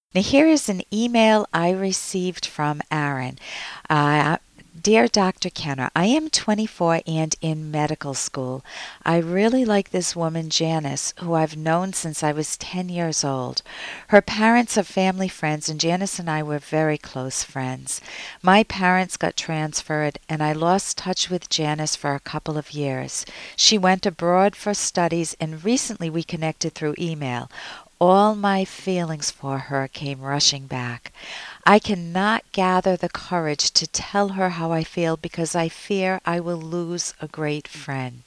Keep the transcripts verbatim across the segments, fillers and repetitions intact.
Now, here is an email I received from Aaron. Uh, Dear Doctor Kenner, I am twenty-four and in medical school. I really like this woman, Janice, who I've known since I was ten years old. Her parents are family friends, and Janice and I were very close friends. My parents got transferred, and I lost touch with Janice for a couple of years. She went abroad for studies, and recently we connected through email. All my feelings for her came rushing back. I cannot gather the courage to tell her how I feel because I fear I will lose a great friend.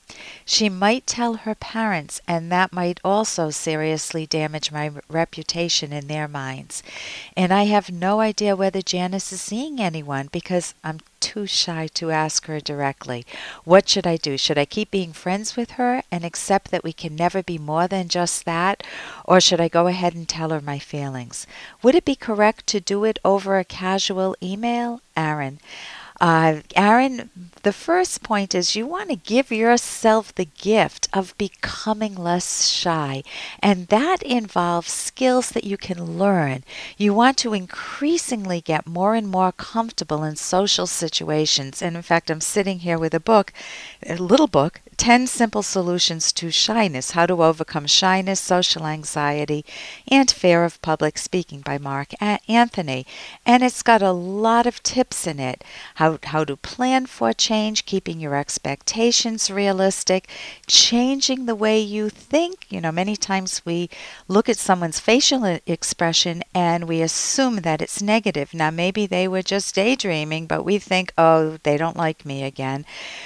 She might tell her parents, and that might also seriously damage my reputation in their minds. And I have no idea whether Janice is seeing anyone because I'm too shy to ask her directly. What should I do? Should I keep being friends with her and accept that we can never be more than just that? Or should I go ahead and tell her my feelings? Would it be correct to do it over a casual email? Aaron. Uh, Aaron, the first point is you want to give yourself the gift of becoming less shy, and that involves skills that you can learn. You want to increasingly get more and more comfortable in social situations. And in fact, I'm sitting here with a book, a little book, ten Simple Solutions to Shyness, How to Overcome Shyness, Social Anxiety, and Fear of Public Speaking by Mark A- Anthony. And it's got a lot of tips in it. How, how to plan for change, keeping your expectations realistic, changing the way you think. You know, many times we look at someone's facial e- expression and we assume that it's negative. Now, maybe they were just daydreaming, but we think, oh, they don't like me again.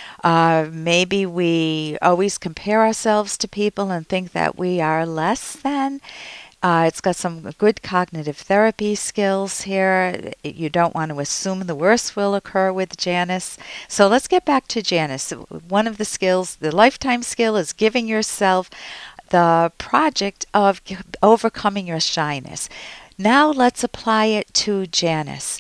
Uh, maybe we always compare ourselves to people and think that we are less than. Uh, it's got some good cognitive therapy skills here. You don't want to assume the worst will occur with Janice. So let's get back to Janice. One of the skills, the lifetime skill, is giving yourself the project of overcoming your shyness. Now let's apply it to Janice.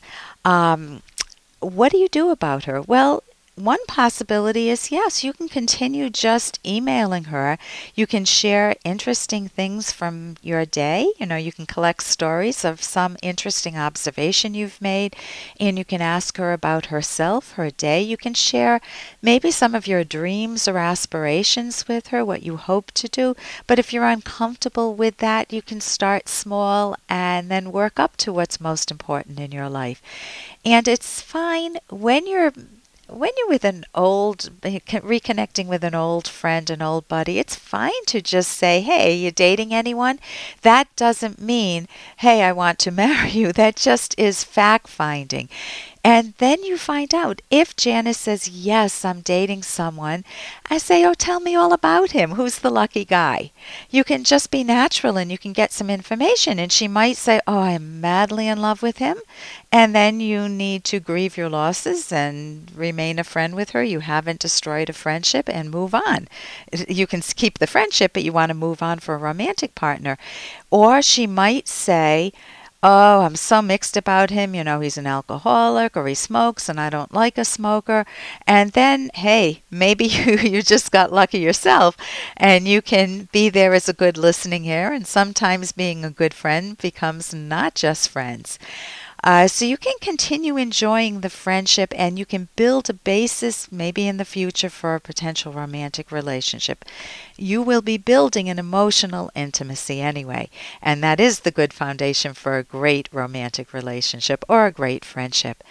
Um, what do you do about her? Well, one possibility is yes, you can continue just emailing her. You can share interesting things from your day. You know, you can collect stories of some interesting observation you've made, and you can ask her about herself, her day. You can share maybe some of your dreams or aspirations with her, what you hope to do. But if you're uncomfortable with that, you can start small and then work up to what's most important in your life. And it's fine when you're when you're with an old, reconnecting with an old friend, an old buddy, it's fine to just say, hey, you dating anyone? That doesn't mean, hey, I want to marry you. That just is fact finding. And then you find out if Janice says, yes, I'm dating someone, I say, oh, tell me all about him. Who's the lucky guy? You can just be natural and you can get some information. And she might say, oh, I'm madly in love with him. And then you need to grieve your losses and remain a friend with her. You haven't destroyed a friendship and move on. You can keep the friendship, but you want to move on for a romantic partner. Or she might say, oh, I'm so mixed about him. You know, he's an alcoholic or he smokes and I don't like a smoker. And then, hey, maybe you, you just got lucky yourself and you can be there as a good listening ear. And sometimes being a good friend becomes not just friends. Uh, so you can continue enjoying the friendship and you can build a basis maybe in the future for a potential romantic relationship. You will be building an emotional intimacy anyway, and that is the good foundation for a great romantic relationship or a great friendship.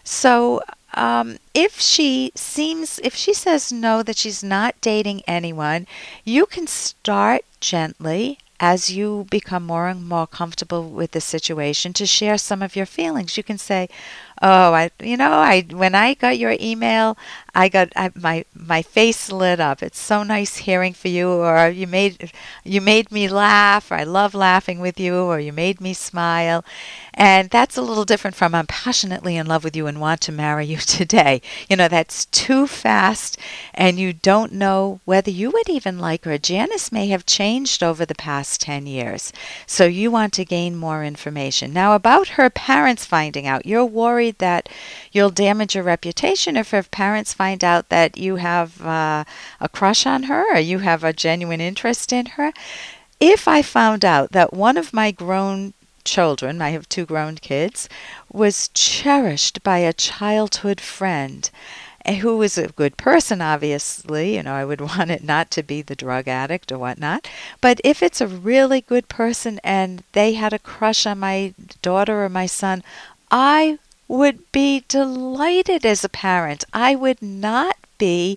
So um, if she seems, if she says no, that she's not dating anyone, you can start gently as you become more and more comfortable with the situation to share some of your feelings. You can say, oh, I, you know, I when I got your email, I got I, my my face lit up. It's so nice hearing from you, or you made you made me laugh. Or I love laughing with you, or you made me smile, and that's a little different from I'm passionately in love with you and want to marry you today. You know, that's too fast, and you don't know whether you would even like her. Janice may have changed over the past ten years, so you want to gain more information. Now, about her parents finding out, you're worried that you'll damage your reputation if her parents find out that you have uh, a crush on her or you have a genuine interest in her. If I found out that one of my grown children, I have two grown kids, was cherished by a childhood friend who was a good person, obviously. You know, I would want it not to be the drug addict or whatnot. But if it's a really good person and they had a crush on my daughter or my son, I would be delighted as a parent. I would not be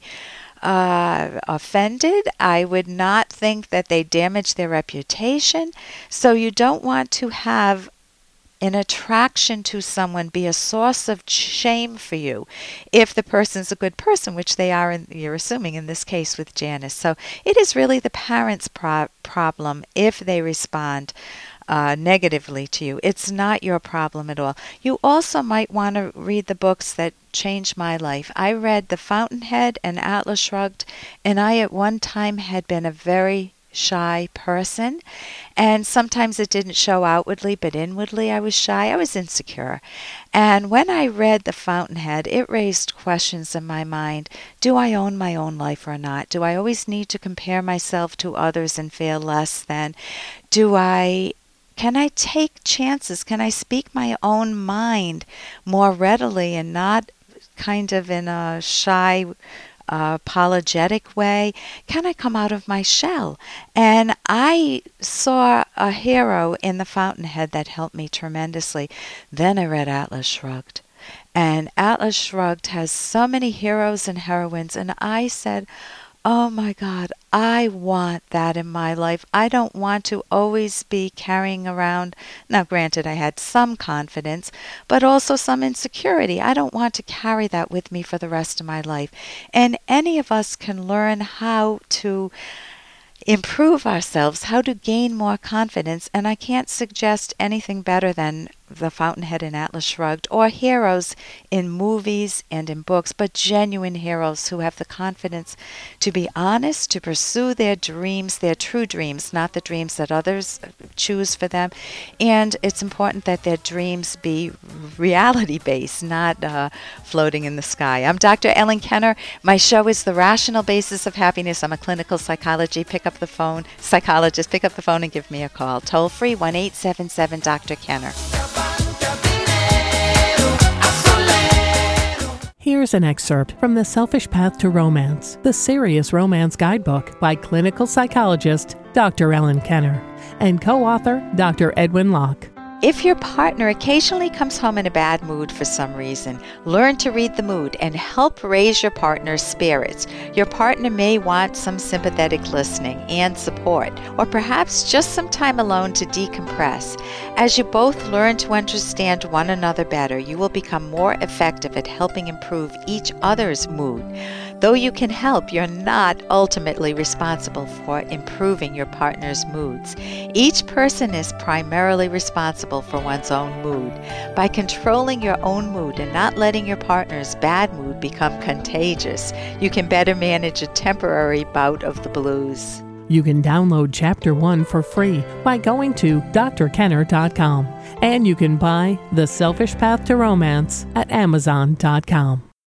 uh, offended. I would not think that they damaged their reputation. So you don't want to have an attraction to someone be a source of shame for you if the person's a good person, which they are, in, you're assuming in this case with Janice. So it is really the parents' pro- problem if they respond uh, negatively to you. It's not your problem at all. You also might want to read the books that changed my life. I read The Fountainhead and Atlas Shrugged, and I at one time had been a very shy person, and sometimes it didn't show outwardly, but inwardly I was shy. I was insecure. And when I read The Fountainhead, it raised questions in my mind. Do I own my own life or not? Do I always need to compare myself to others and feel less than? Do I Can I take chances? Can I speak my own mind more readily and not kind of in a shy Uh, apologetic way? Can I come out of my shell? And I saw a hero in The Fountainhead that helped me tremendously. Then I read Atlas Shrugged. And Atlas Shrugged has so many heroes and heroines, and I said, oh my God, I want that in my life. I don't want to always be carrying around, now granted I had some confidence, but also some insecurity. I don't want to carry that with me for the rest of my life. And any of us can learn how to improve ourselves, how to gain more confidence, and I can't suggest anything better than The Fountainhead and Atlas Shrugged, or heroes in movies and in books, but genuine heroes who have the confidence to be honest, to pursue their dreams, their true dreams, not the dreams that others choose for them. And it's important that their dreams be reality-based, not uh, floating in the sky. I'm Doctor Ellen Kenner. My show is The Rational Basis of Happiness. I'm a clinical psychology. Pick up the phone, psychologist, pick up the phone and give me a call. Toll free, one eight seven seven Doctor Kenner. Here's an excerpt from The Selfish Path to Romance, the Serious Romance Guidebook by clinical psychologist Doctor Ellen Kenner and co-author Doctor Edwin Locke. If your partner occasionally comes home in a bad mood for some reason, learn to read the mood and help raise your partner's spirits. Your partner may want some sympathetic listening and support, or perhaps just some time alone to decompress. As you both learn to understand one another better, you will become more effective at helping improve each other's mood. Though you can help, you're not ultimately responsible for improving your partner's moods. Each person is primarily responsible for one's own mood. By controlling your own mood and not letting your partner's bad mood become contagious, you can better manage a temporary bout of the blues. You can download Chapter one for free by going to D R kenner dot com, and you can buy The Selfish Path to Romance at amazon dot com.